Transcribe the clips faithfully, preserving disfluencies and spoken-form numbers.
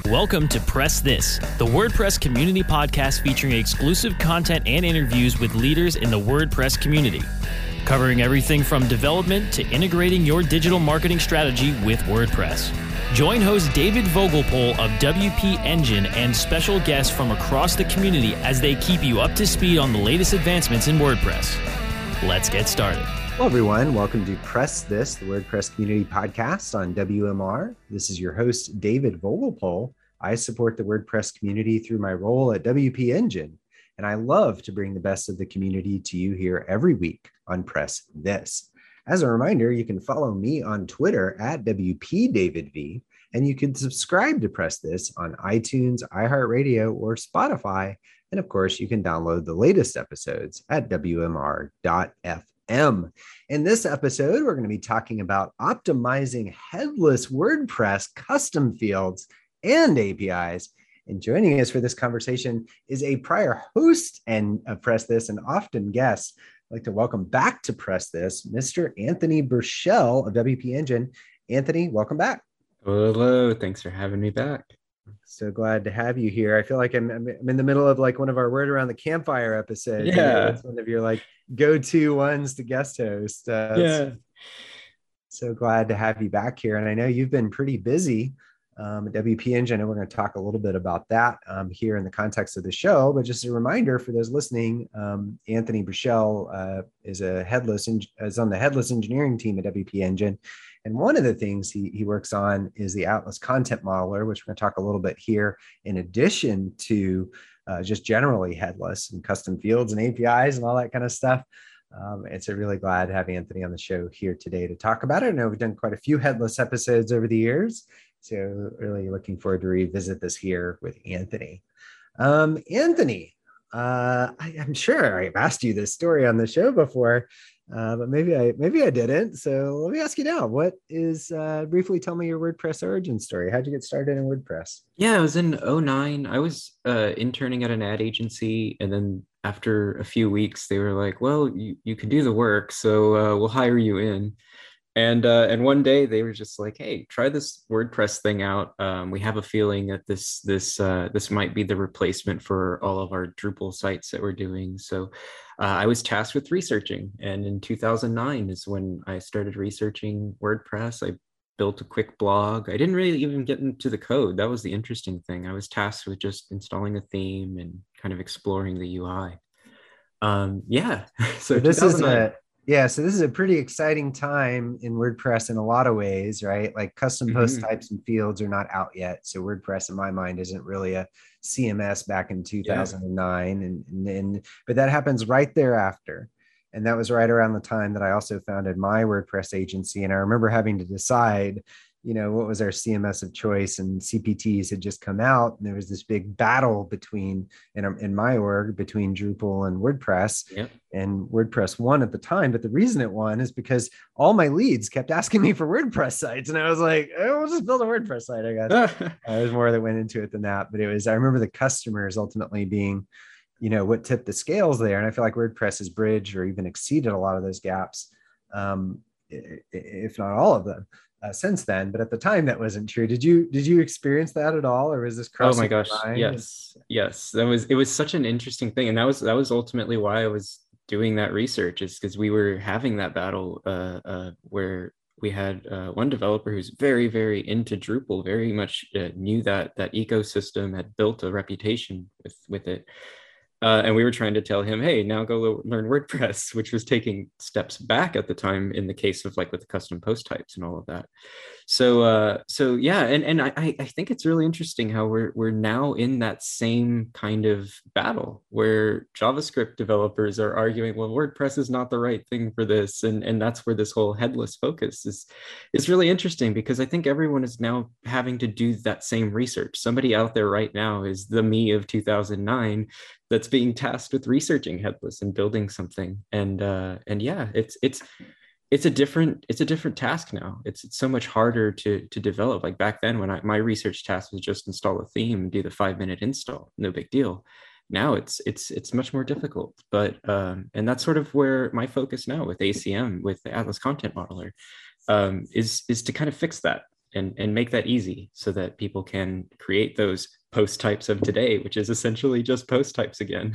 Welcome to Press This, the WordPress community podcast featuring exclusive content and interviews with leaders in the WordPress community, covering everything from development to integrating your digital marketing strategy with WordPress. Join host David Vogelpohl of W P Engine and special guests from across the community as they keep you up to speed on the latest advancements in WordPress. Let's get started. Hello, everyone. Welcome to Press This, the WordPress community podcast on W M R. This is your host, David Vogelpohl. I support the WordPress community through my role at W P Engine, and I love to bring the best of the community to you here every week on Press This. As a reminder, you can follow me on Twitter at W P David V, and you can subscribe to Press This on iTunes, iHeartRadio, or Spotify. And of course, you can download the latest episodes at W M R dot F M. In this episode, we're going to be talking about optimizing headless WordPress custom fields and A P Is. And joining us for this conversation is a prior host and of Press This and often guest. I'd like to welcome back to Press This, Mister Anthony Burchell of W P Engine. Anthony, welcome back. Hello, thanks for having me back. So glad to have you here. I feel like I'm, I'm I'm in the middle of like one of our Word Around the Campfire episodes. Yeah. It's one of your like go-to ones to guest host. Uh, yeah. So glad to have you back here. And I know you've been pretty busy um, at W P Engine, and we're going to talk a little bit about that um, here in the context of the show. But just a reminder for those listening, um, Anthony Burchell uh, is a headless is on the headless engineering team at W P Engine. And one of the things he, he works on is the Atlas Content Modeler, which we're going to talk a little bit here, in addition to uh, just generally headless and custom fields and A P Is and all that kind of stuff. Um, it's a really glad to have Anthony on the show here today to talk about it. I know we've done quite a few headless episodes over the years, so really looking forward to revisit this here with Anthony. Um, Anthony, uh, I, I'm sure I've asked you this story on the show before, Uh, but maybe I maybe I didn't. So let me ask you now. What is uh, briefly tell me your WordPress origin story? How'd you get started in WordPress? Yeah, I was in oh nine. I was uh, interning at an ad agency, and then after a few weeks, they were like, "Well, you you can do the work, so uh, we'll hire you in." And uh, and one day they were just like, "Hey, try this WordPress thing out. Um, we have a feeling that this this uh, this might be the replacement for all of our Drupal sites that we're doing." So uh, I was tasked with researching, and in two thousand nine is when I started researching WordPress. I built a quick blog. I didn't really even get into the code. That was the interesting thing. I was tasked with just installing a theme and kind of exploring the U I. Um, yeah. So, so this is a Yeah, so this is a pretty exciting time in WordPress in a lot of ways, right? Like custom post mm-hmm. types and fields are not out yet. So WordPress, in my mind, isn't really a C M S back in two thousand nine. Yeah. And, and, and but that happens right thereafter. And that was right around the time that I also founded my WordPress agency. And I remember having to decide, you know, what was our C M S of choice, and C P Ts had just come out. And there was this big battle between, in, in my org, between Drupal and WordPress. Yep. And WordPress won at the time. But the reason it won is because all my leads kept asking me for WordPress sites. And I was like, oh, we'll just build a WordPress site, I guess. uh, there's more that went into it than that. But it was, I remember the customers ultimately being, you know, what tipped the scales there. And I feel like WordPress has bridged or even exceeded a lot of those gaps, um, if not all of them. Uh, since then, but at the time that wasn't true. Did you did you experience that at all, or was this crossing? Oh my gosh, yes, yes. That was it was such an interesting thing, and that was that was ultimately why I was doing that research, is because we were having that battle uh, uh, where we had uh, one developer who's very very into Drupal, very much uh, knew that that ecosystem, had built a reputation with with it. Uh, and we were trying to tell him, hey, now go lo- learn WordPress, which was taking steps back at the time in the case of like with the custom post types and all of that. So, uh, so yeah, and and I I think it's really interesting how we're we're now in that same kind of battle where JavaScript developers are arguing, well, WordPress is not the right thing for this, and and that's where this whole headless focus is is really interesting, because I think everyone is now having to do that same research. Somebody out there right now is the me of two thousand nine that's being tasked with researching headless and building something, and uh, and yeah, it's it's. It's a different it's a different task now. It's, it's so much harder to to develop. Like back then when I, my research task was just install a theme and do the five minute install, no big deal. Now it's it's it's much more difficult. But um, and that's sort of where my focus now with A C M, with the Atlas Content Modeler, um, is is to kind of fix that and and make that easy so that people can create those post types of today, which is essentially just post types again.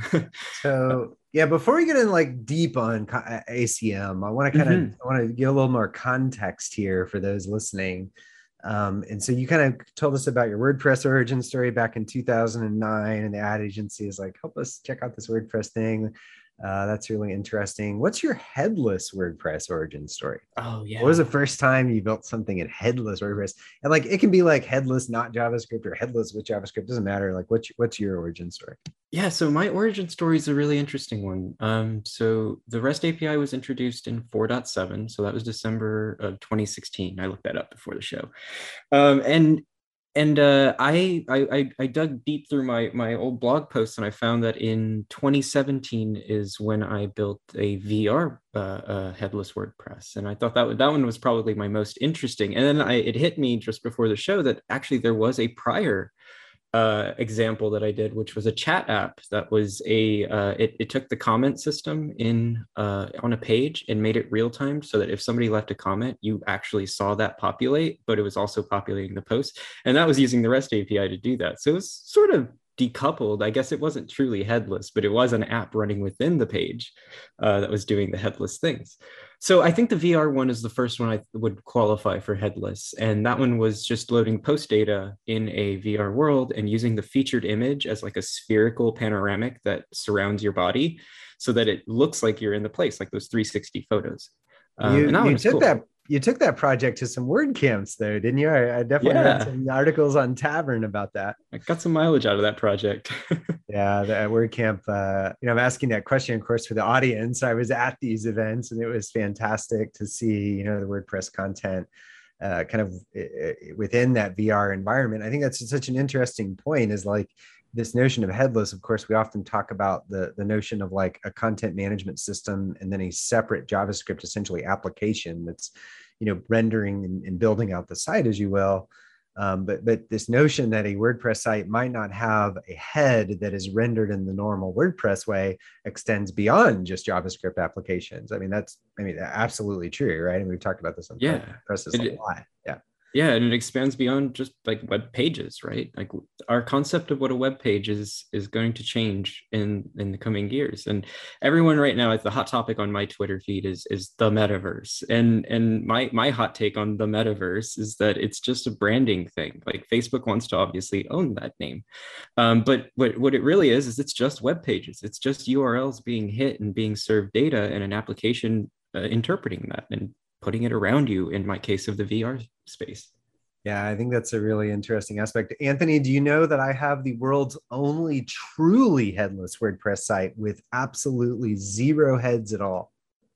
So yeah, before we get in like deep on A C M, I want to kind of mm-hmm. I want to give a little more context here for those listening. Um, and so you kind of told us about your WordPress origin story back in two thousand nine, and the ad agency is like, help us check out this WordPress thing. Uh, that's really interesting. What's your headless WordPress origin story? Oh, yeah. What was the first time you built something in headless WordPress? And like, it can be like headless, not JavaScript, or headless with JavaScript. Doesn't matter. Like, what's, what's your origin story? Yeah, so my origin story is a really interesting one. Um, so the REST A P I was introduced in four point seven. So that was December of twenty sixteen. I looked that up before the show. Um, and And uh, I, I I dug deep through my my old blog posts, and I found that in twenty seventeen is when I built a V R uh, uh, headless WordPress, and I thought that that one was probably my most interesting. And then I, it hit me just before the show that actually there was a prior uh, example that I did, which was a chat app that was a uh, it, it took the comment system in uh, on a page and made it real time, so that if somebody left a comment, you actually saw that populate, but it was also populating the post, and that was using the REST A P I to do that. So it was sort of decoupled. I guess it wasn't truly headless, but it was an app running within the page uh, that was doing the headless things. So I think the V R one is the first one I would qualify for headless. And that one was just loading post data in a V R world and using the featured image as like a spherical panoramic that surrounds your body so that it looks like you're in the place, like those three sixty photos. Um, you, and that you took cool. that you took that project to some WordCamps though, didn't you? I, I definitely yeah. read some articles on Tavern about that. I got some mileage out of that project. Yeah, the WordCamp, uh, you know, I'm asking that question, of course, for the audience. I was at these events, and it was fantastic to see, you know, the WordPress content uh, kind of within that V R environment. I think that's such an interesting point, is like this notion of headless. Of course, we often talk about the, the notion of like a content management system and then a separate JavaScript, essentially application that's, you know, rendering and, and building out the site, as you will. Um, but, but this notion that a WordPress site might not have a head that is rendered in the normal WordPress way extends beyond just JavaScript applications. I mean, that's, I mean, absolutely true, right? And we've talked about this on yeah. WordPress a lot. Yeah. Yeah, and it expands beyond just like web pages, right? Like our concept of what a web page is is going to change in in the coming years. And everyone right now, the hot topic on my Twitter feed is is the metaverse. And and my my hot take on the metaverse is that it's just a branding thing. Like Facebook wants to obviously own that name, um, but what what it really is is it's just web pages. It's just U R Ls being hit and being served data, and an application uh, interpreting that and putting it around you, in my case of the V R space. Yeah, I think that's a really interesting aspect. Anthony, do you know that I have the world's only truly headless WordPress site with absolutely zero heads at all?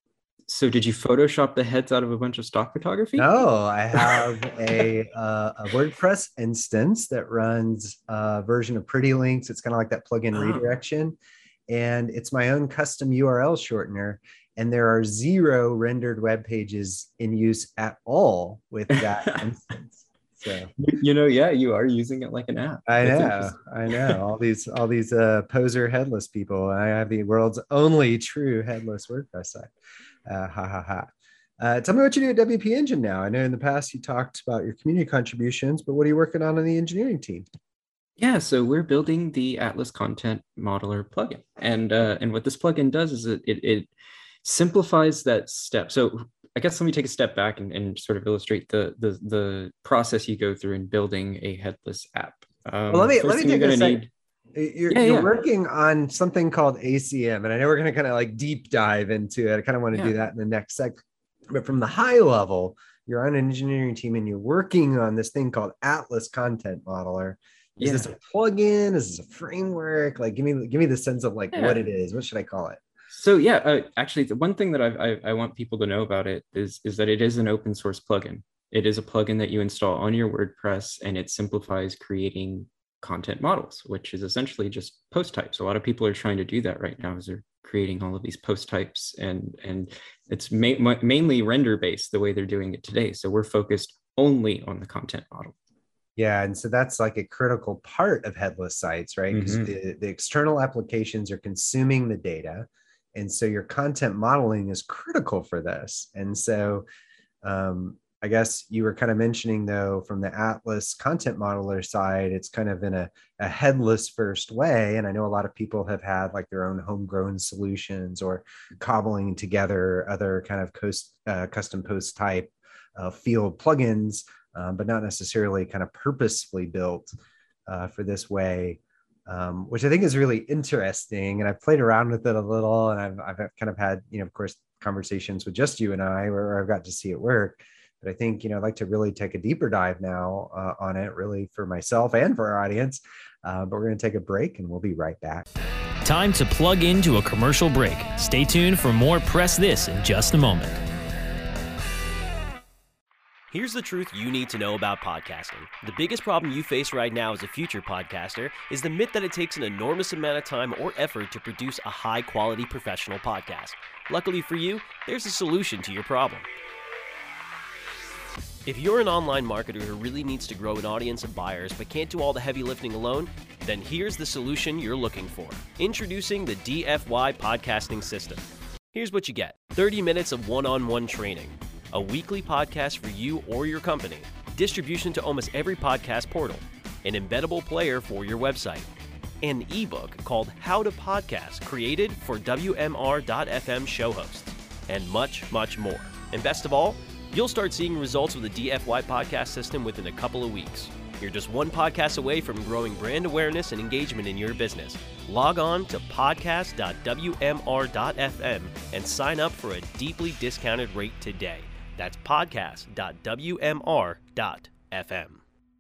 So did you Photoshop the heads out of a bunch of stock photography? No, I have a, uh, a WordPress instance that runs a version of Pretty Links. It's kind of like that plugin oh. redirection. And it's my own custom U R L shortener. And there are zero rendered web pages in use at all with that instance. So, you know, yeah, you are using it like an app. I know, I know. All these, all these uh, poser headless people. I have the world's only true headless WordPress site. Uh, ha ha ha. Uh, tell me what you do at W P Engine now. I know in the past you talked about your community contributions, but what are you working on in the engineering team? Yeah, so we're building the Atlas Content Modeler plugin, and uh, and what this plugin does is it it, it simplifies that step. So I guess let me take a step back and, and sort of illustrate the, the the process you go through in building a headless app. Um, well, let me let me take a second. Need... You're, yeah, you're yeah. working on something called A C M, and I know we're going to kind of like deep dive into it. I kind of want to yeah. do that in the next sec. But from the high level, you're on an engineering team and you're working on this thing called Atlas Content Modeler. Is yeah. this a plugin? Is this a framework? Like, give me give me the sense of like yeah. what it is. What should I call it? So yeah, uh, actually, the one thing that I've, I I want people to know about it is is that it is an open source plugin. It is a plugin that you install on your WordPress, and it simplifies creating content models, which is essentially just post types. A lot of people are trying to do that right now, as they're creating all of these post types, and and it's ma- mainly render based the way they're doing it today. So we're focused only on the content model. Yeah, and so that's like a critical part of headless sites, right? Because mm-hmm. the, the external applications are consuming the data. And so your content modeling is critical for this. And so um, I guess you were kind of mentioning, though, from the Atlas content modeler side, it's kind of in a, a headless first way. And I know a lot of people have had like their own homegrown solutions or cobbling together other kind of coast, uh, custom post type uh, field plugins, um, but not necessarily kind of purposefully built uh, for this way. Um, which I think is really interesting. And I've played around with it a little, and I've, I've kind of had, you know, of course, conversations with just you and I where I've got to see it work. But I think, you know, I'd like to really take a deeper dive now uh, on it, really for myself and for our audience. Uh, but we're going to take a break and we'll be right back. Time to plug into a commercial break. Stay tuned for more Press This in just a moment. Here's the truth you need to know about podcasting. The biggest problem you face right now as a future podcaster is the myth that it takes an enormous amount of time or effort to produce a high-quality professional podcast. Luckily for you, there's a solution to your problem. If you're an online marketer who really needs to grow an audience of buyers but can't do all the heavy lifting alone, then here's the solution you're looking for. Introducing the D F Y Podcasting System. Here's what you get. thirty minutes of one-on-one training, a weekly podcast for you or your company, distribution to almost every podcast portal, an embeddable player for your website, an ebook called How to Podcast created for W M R dot F M show hosts, and much, much more. And best of all, you'll start seeing results with the D F Y podcast system within a couple of weeks. You're just one podcast away from growing brand awareness and engagement in your business. Log on to podcast dot W M R dot F M and sign up for a deeply discounted rate today. That's podcast dot W M R dot F M.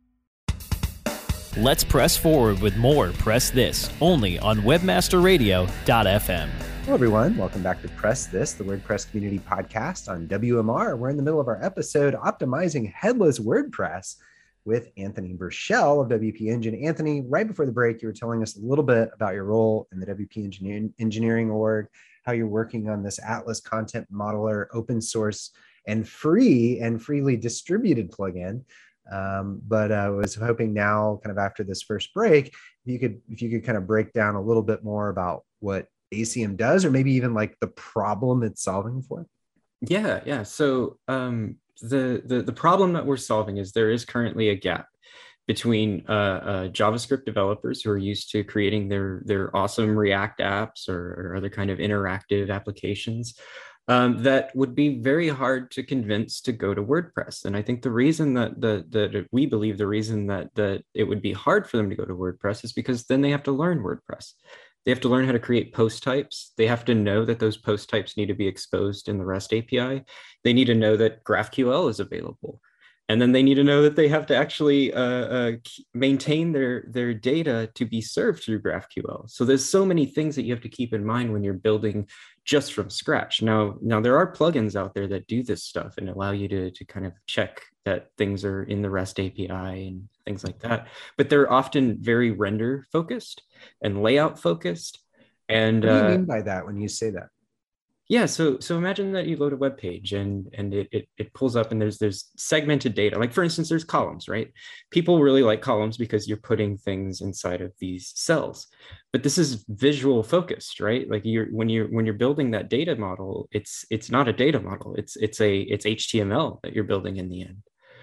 Let's press forward with more Press This, only on webmaster radio dot f m. Hello, everyone. Welcome back to Press This, the WordPress community podcast on W M R. We're in the middle of our episode, Optimizing Headless WordPress, with Anthony Burchell of W P Engine. Anthony, right before the break, you were telling us a little bit about your role in the W P Engineering, engineering org, how you're working on this Atlas content modeler, open source and free and freely distributed plugin. Um, but I was hoping now, kind of after this first break, if you could, if you could kind of break down a little bit more about what A C M does, or maybe even like the problem it's solving for. Yeah, yeah. So um, the, the the problem that we're solving is there is currently a gap between uh, uh, JavaScript developers who are used to creating their their awesome React apps or, or other kind of interactive applications um, that would be very hard to convince to go to WordPress. And I think the reason that the that we believe the reason that that it would be hard for them to go to WordPress is because then they have to learn WordPress. They have to learn how to create post types. They have to know that those post types need to be exposed in the REST A P I. They need to know that GraphQL is available. And then they need to know that they have to actually uh, uh, maintain their, their data to be served through GraphQL. So there's so many things that you have to keep in mind when you're building just from scratch. Now, now there are plugins out there that do this stuff and allow you to, to kind of check that things are in the REST A P I and things like that. But they're often very render focused and layout focused. And what do you uh, mean by that when you say that? Yeah, so so imagine that you load a web page and and it, it it pulls up and there's there's segmented data. Like for instance, there's columns, right? People really like columns because you're putting things inside of these cells. But this is visual focused, right? Like you're when you're when you're building that data model, it's it's not a data model. It's it's a it's H T M L that you're building in the end.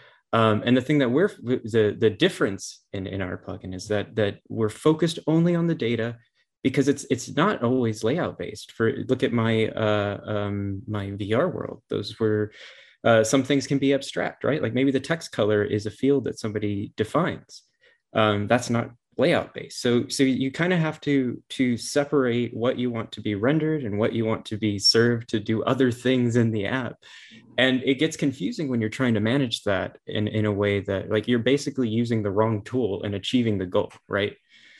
Um, and the thing that we're the the difference in in our plugin is that that we're focused only on the data, because it's it's not always layout based. For look at my uh, um, my V R world, those were uh, some things can be abstract, right? Like maybe the text color is a field that somebody defines. Um, that's not layout based. So so you kind of have to to separate what you want to be rendered and what you want to be served to do other things in the app. And it gets confusing when you're trying to manage that in in a way that like you're basically using the wrong tool and achieving the goal, right?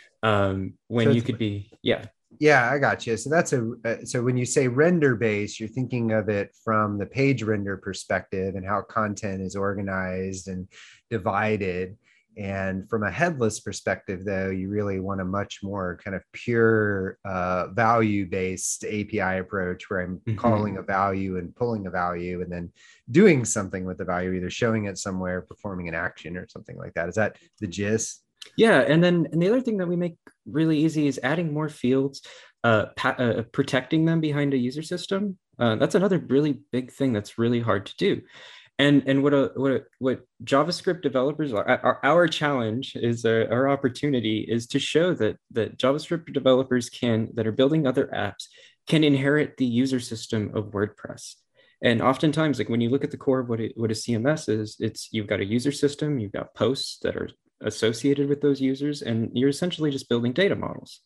Um, when so you could be, yeah. Yeah, I got you. So that's a, uh, so when you say render based, you're thinking of it from the page render perspective and how content is organized and divided. And from a headless perspective, though, you really want a much more kind of pure uh, value based A P I approach where I'm mm-hmm. calling a value and pulling a value and then doing something with the value, either showing it somewhere, performing an action or something like that. Is that the gist? Yeah, and then and the other thing that we make really easy is adding more fields, uh, pa- uh, protecting them behind a user system. Uh, that's another really big thing that's really hard to do. And and what a, what a, what JavaScript developers are, our, our challenge is uh, our opportunity is to show that that JavaScript developers can that are building other apps can inherit the user system of WordPress. And oftentimes, like when you look at the core of what it, what a C M S is, it's you've got a user system, you've got posts that are associated with those users, and you're essentially just building data models.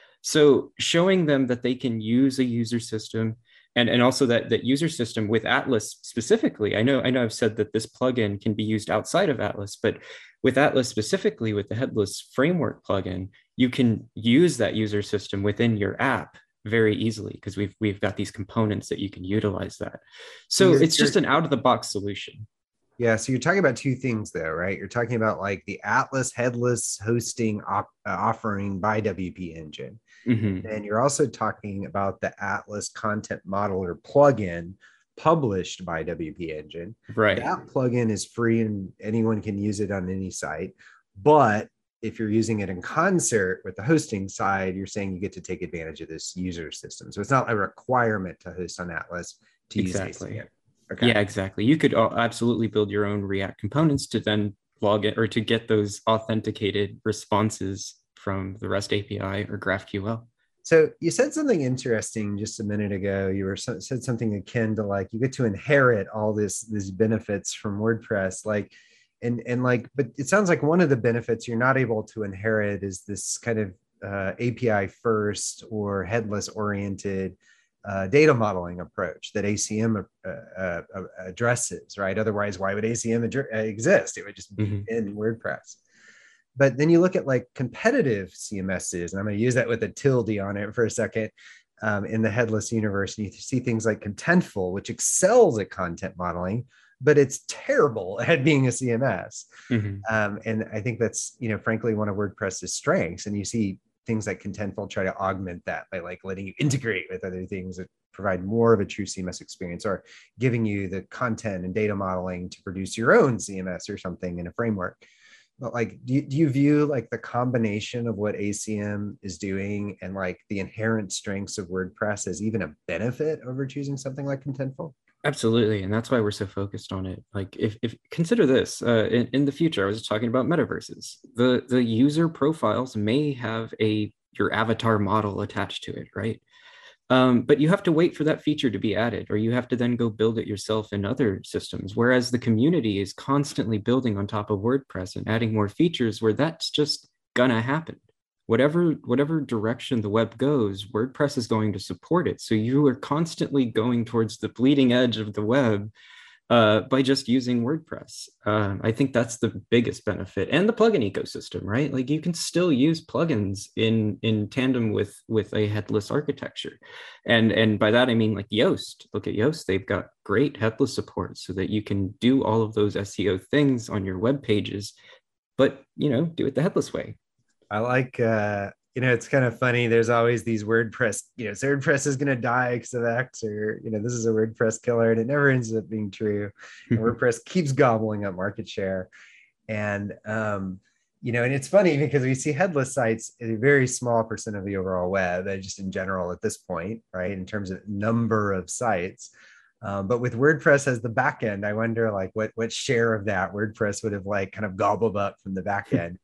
So showing them that they can use a user system. And, and also that, that user system with Atlas specifically, I know, I know I've said that this plugin can be used outside of Atlas, but with Atlas specifically, with the Headless Framework plugin, you can use that user system within your app very easily because we've, we've got these components that you can utilize that. So you're, it's just an out-of-the-box solution. Yeah, so you're talking about two things there, right? You're talking about like the Atlas headless hosting op- uh, offering by W P Engine. Mm-hmm. And you're also talking about the Atlas Content Modeler plugin published by W P Engine. Right. That plugin is free and anyone can use it on any site. But if you're using it in concert with the hosting side, you're saying you get to take advantage of this user system. So it's not a requirement to host on Atlas to exactly. use A C M. Okay. Yeah, exactly. You could absolutely build your own React components to then log it or to get those authenticated responses from the REST A P I or GraphQL. So you said something interesting just a minute ago. You were said something akin to like you get to inherit all this these benefits from WordPress, like and and like, but it sounds like one of the benefits you're not able to inherit is this kind of uh, A P I first or headless oriented uh, data modeling approach that A C M uh, uh, addresses, right? Otherwise, why would A C M ad- exist? It would just be mm-hmm. in WordPress. But then you look at like competitive C M Ss, and I'm going to use that with a tilde on it for a second, um, in the headless universe. And you see things like Contentful, which excels at content modeling, but it's terrible at being a C M S. Mm-hmm. Um, and I think that's, you know, frankly, one of WordPress's strengths. And you see things like Contentful try to augment that by like letting you integrate with other things that provide more of a true C M S experience, or giving you the content and data modeling to produce your own C M S or something in a framework. But like, do you, do you view like the combination of what A C M is doing and like the inherent strengths of WordPress as even a benefit over choosing something like Contentful? Absolutely. And that's why we're so focused on it. Like if, if consider this, uh, in, in the future, I was talking about metaverses. The, the user profiles may have a your avatar model attached to it, right? Um, but you have to wait for that feature to be added, or you have to then go build it yourself in other systems. Whereas the community is constantly building on top of WordPress and adding more features where that's just gonna happen. Whatever, whatever direction the web goes, WordPress is going to support it. So you are constantly going towards the bleeding edge of the web uh, by just using WordPress. Uh, I think that's the biggest benefit, and the plugin ecosystem, right? Like you can still use plugins in in tandem with with a headless architecture, and and by that I mean like Yoast. Look at Yoast; they've got great headless support, so that you can do all of those S E O things on your web pages, but you know, do it the headless way. I like, uh, you know, it's kind of funny. There's always these WordPress, you know, so WordPress is going to die because of X, or, you know, this is a WordPress killer, and it never ends up being true. And WordPress keeps gobbling up market share. And, um, you know, and it's funny because we see headless sites at a very small percent of the overall web, just in general at this point, right, in terms of number of sites. Um, but with WordPress as the backend, I wonder like what what share of that WordPress would have like kind of gobbled up from the backend.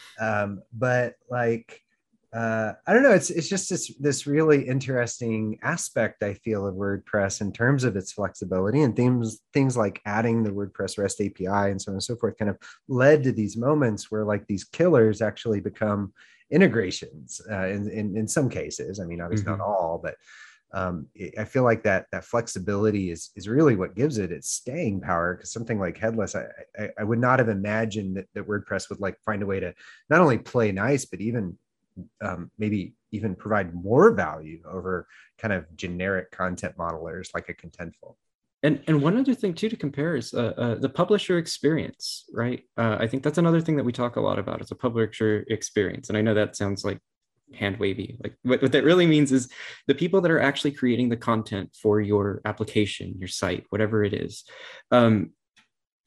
Um, but like, uh, I don't know, it's it's just this, this really interesting aspect, I feel, of WordPress in terms of its flexibility, and things, things like adding the WordPress REST A P I and so on and so forth kind of led to these moments where like these killers actually become integrations uh, in, in, in some cases. I mean, obviously mm-hmm. not all, but um, I feel like that that flexibility is is really what gives it its staying power. Because something like headless, I, I I would not have imagined that, that WordPress would like find a way to not only play nice, but even um, maybe even provide more value over kind of generic content modelers like a Contentful. And and one other thing too to compare is uh, uh, the publisher experience, right? Uh, I think that's another thing that we talk a lot about is a publisher experience. And I know that sounds like hand wavy. Like what, what that really means is the people that are actually creating the content for your application, your site, whatever it is. Um,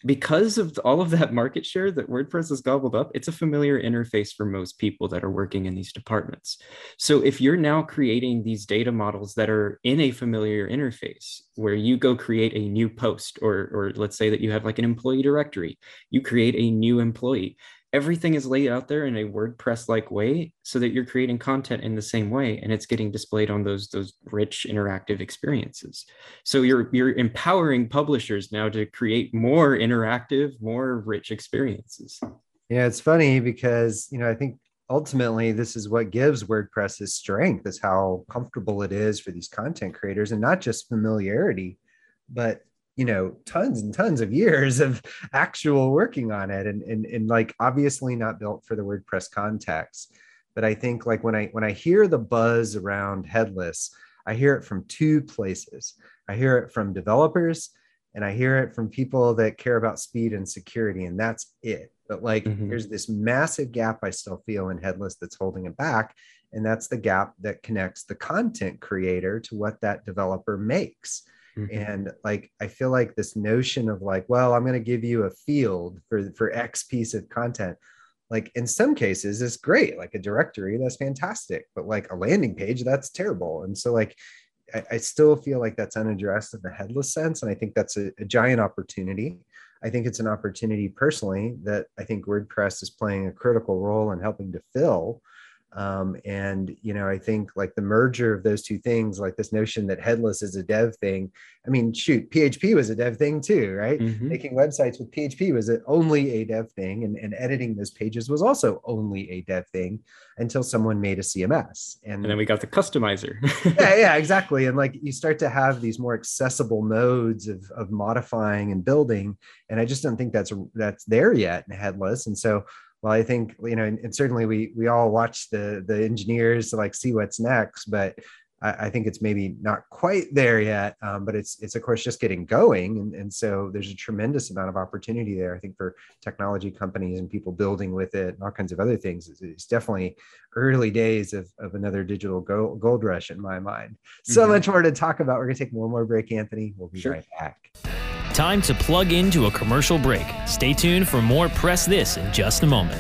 because of all of that market share that WordPress has gobbled up, it's a familiar interface for most people that are working in these departments. So if you're now creating these data models that are in a familiar interface, where you go create a new post, or, or let's say that you have like an employee directory, you create a new employee, everything is laid out there in a WordPress-like way so that you're creating content in the same way, and it's getting displayed on those, those rich interactive experiences. So you're, you're empowering publishers now to create more interactive, more rich experiences. Yeah, it's funny because, you know, I think ultimately this is what gives WordPress its strength, is how comfortable it is for these content creators, and not just familiarity, but you know, tons and tons of years of actual working on it, and, and, and like obviously not built for the WordPress context. But I think like when I, when I hear the buzz around headless, I hear it from two places. I hear it from developers, and I hear it from people that care about speed and security, and that's it. But like, mm-hmm. there's this massive gap I still feel in headless that's holding it back. And that's the gap that connects the content creator to what that developer makes. Mm-hmm. And like, I feel like this notion of like, well, I'm going to give you a field for, for X piece of content. Like in some cases it's great, like a directory, that's fantastic, but like a landing page, that's terrible. And so like, I, I still feel like that's unaddressed in the headless sense. And I think that's a, a giant opportunity. I think it's an opportunity personally that I think WordPress is playing a critical role in helping to fill. Um, and, you know, I think like the merger of those two things, like this notion that headless is a dev thing. I mean, shoot, P H P was a dev thing too, right? Mm-hmm. Making websites with P H P was only a dev thing, and, and editing those pages was also only a dev thing until someone made a C M S. And, and then we got the customizer. yeah, yeah, exactly. And like you start to have these more accessible modes of, of modifying and building. And I just don't think that's, that's there yet in headless. And so well, I think, you know, and, and certainly we we all watch the the engineers to like see what's next, but I, I think it's maybe not quite there yet. Um, but it's it's of course just getting going, and, and so there's a tremendous amount of opportunity there. I think for technology companies and people building with it and all kinds of other things. It's, it's definitely early days of, of another digital gold, gold rush in my mind. So mm-hmm. much more to talk about. We're gonna take one more break, Anthony. We'll be sure. right back. Time to plug into a commercial break. Stay tuned for more Press This in just a moment.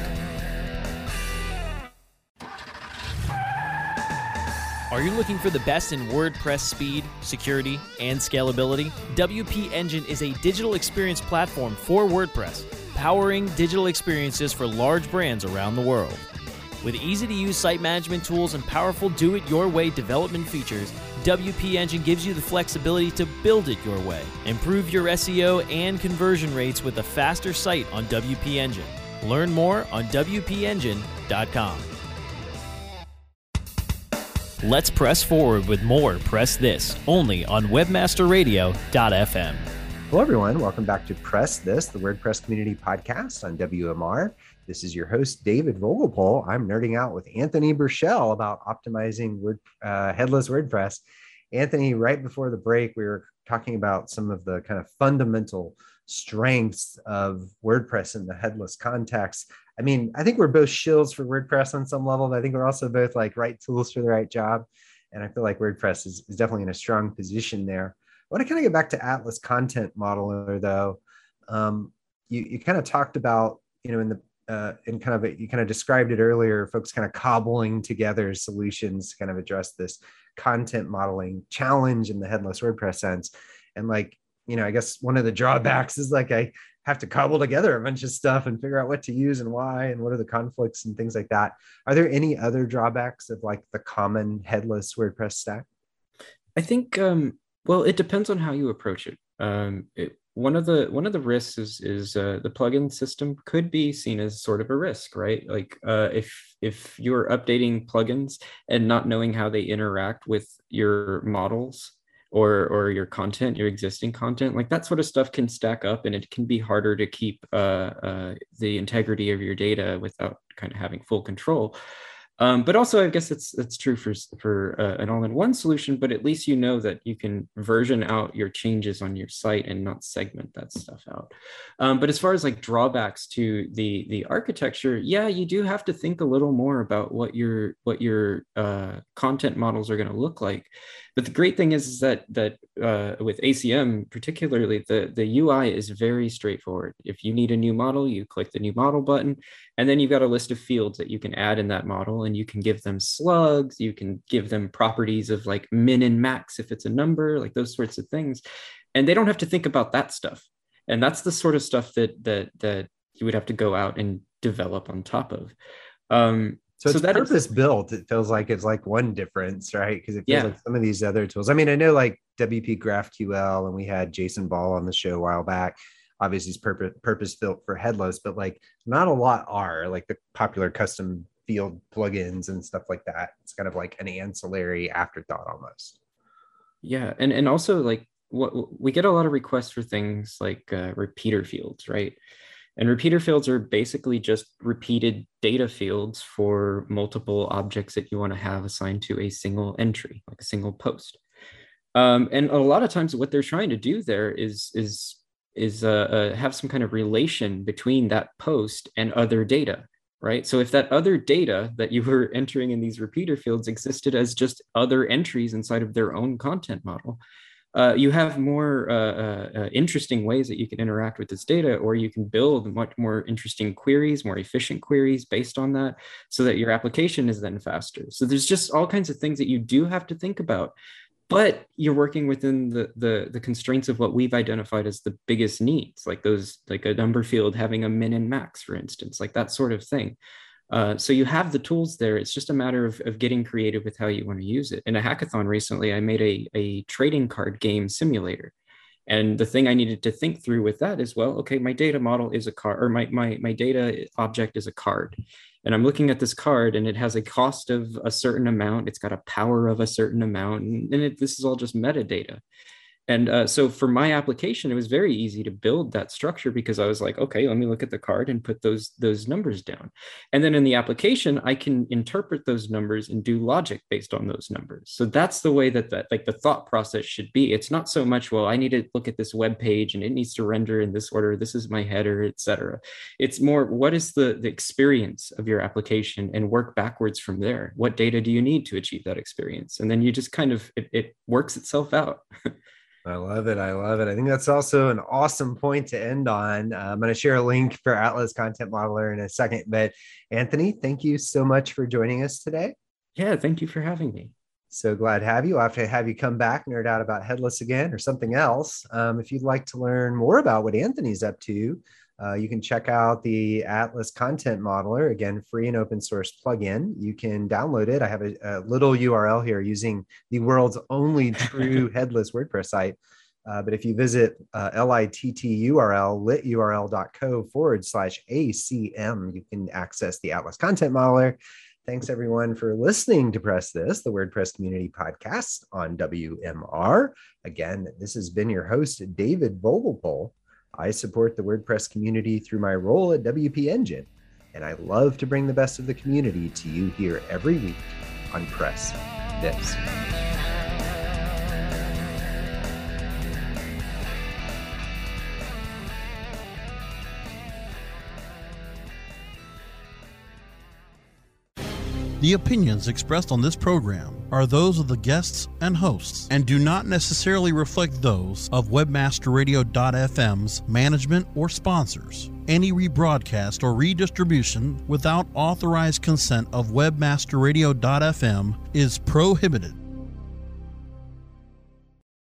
Are you looking for the best in WordPress speed, security, and scalability? W P Engine is a digital experience platform for WordPress, powering digital experiences for large brands around the world. With easy-to-use site management tools and powerful do-it-your-way development features, W P Engine gives you the flexibility to build it your way. Improve your S E O and conversion rates with a faster site on W P Engine. Learn more on W P engine dot com. Let's press forward with more Press This, only on webmaster radio dot f m. Hello, everyone. Welcome back to Press This, the WordPress community podcast on W M R. This is your host, David Vogelpohl. I'm nerding out with Anthony Burchell about optimizing Word, uh, headless WordPress. Anthony, right before the break, we were talking about some of the kind of fundamental strengths of WordPress in the headless context. I mean, I think we're both shills for WordPress on some level, but I think we're also both like right tools for the right job. And I feel like WordPress is, is definitely in a strong position there. I want to kind of get back to Atlas Content Modeler, though. Um, you, you kind of talked about, you know, in the Uh, and kind of, you kind of described it earlier, folks kind of cobbling together solutions to kind of address this content modeling challenge in the headless WordPress sense. And like, you know, I guess one of the drawbacks is like, I have to cobble together a bunch of stuff and figure out what to use and why, and what are the conflicts and things like that. Are there any other drawbacks of like the common headless WordPress stack? I think, um, well, it depends on how you approach it. Um, it One of the one of the risks is is uh, the plugin system could be seen as sort of a risk, right? Like uh, if if you're updating plugins and not knowing how they interact with your models or or your content, your existing content, like that sort of stuff can stack up, and it can be harder to keep uh, uh, the integrity of your data without kind of having full control. Um, but also, I guess it's it's true for for uh, an all-in-one solution. But at least you know that you can version out your changes on your site and not segment that stuff out. Um, but as far as like drawbacks to the the architecture, yeah, you do have to think a little more about what your what your uh, content models are going to look like. But the great thing is, is that that uh, with A C M particularly, the the U I is very straightforward. If you need a new model, you click the new model button, and then you've got a list of fields that you can add in that model, and you can give them slugs, you can give them properties of like min and max if it's a number, like those sorts of things. And they don't have to think about that stuff. And that's the sort of stuff that that that you would have to go out and develop on top of. Um, So it's so that purpose is, built. It feels like it's like one difference, right? Because it feels yeah. like some of these other tools. I mean, I know like W P GraphQL, and we had Jason Ball on the show a while back. Obviously, it's purpose purpose built for headless, but like not a lot are like the popular custom field plugins and stuff like that. It's kind of like an ancillary afterthought almost. Yeah, and and also like what we get a lot of requests for things like uh, repeater fields, right? And repeater fields are basically just repeated data fields for multiple objects that you want to have assigned to a single entry, like a single post. Um, and a lot of times what they're trying to do there is, is, is uh, uh, have some kind of relation between that post and other data, right? So if that other data that you were entering in these repeater fields existed as just other entries inside of their own content model, Uh, you have more uh, uh, uh, interesting ways that you can interact with this data, or you can build much more interesting queries, more efficient queries based on that, so that your application is then faster. So there's just all kinds of things that you do have to think about, but you're working within the the, the constraints of what we've identified as the biggest needs, like those, like a number field having a min and max, for instance, like that sort of thing. Uh, so you have the tools there. It's just a matter of, of getting creative with how you want to use it. In a hackathon recently, I made a, a trading card game simulator. And the thing I needed to think through with that is, well, okay, my data model is a card, or my, my, my data object is a card. And I'm looking at this card and it has a cost of a certain amount. It's got a power of a certain amount. And, and it, this is all just metadata. And uh, so for my application, it was very easy to build that structure, because I was like, okay, let me look at the card and put those, those numbers down. And then in the application, I can interpret those numbers and do logic based on those numbers. So that's the way that, that like the thought process should be. It's not so much, well, I need to look at this web page and it needs to render in this order. This is my header, et cetera. It's more, what is the, the experience of your application, and work backwards from there. What data do you need to achieve that experience? And then you just kind of, it, it works itself out. I love it. I love it. I think that's also an awesome point to end on. Uh, I'm going to share a link for Atlas Content Modeler in a second. But Anthony, thank you so much for joining us today. Yeah, thank you for having me. So glad to have you. I'll have to have you come back, nerd out about headless again or something else. Um, if you'd like to learn more about what Anthony's up to, uh, you can check out the Atlas Content Modeler, again, free and open source plugin. You can download it. I have a, a little U R L here using the world's only true headless WordPress site. Uh, but if you visit uh, L-I-T-T-U-R-L, liturl.co forward slash ACM, you can access the Atlas Content Modeler. Thanks, everyone, for listening to Press This, the WordPress Community Podcast on W M R. Again, this has been your host, David Vogelpohl. I support the WordPress community through my role at W P Engine, and I love to bring the best of the community to you here every week on Press This. The opinions expressed on this program are those of the guests and hosts and do not necessarily reflect those of Webmaster Radio dot f m's management or sponsors. Any rebroadcast or redistribution without authorized consent of Webmaster Radio dot f m is prohibited.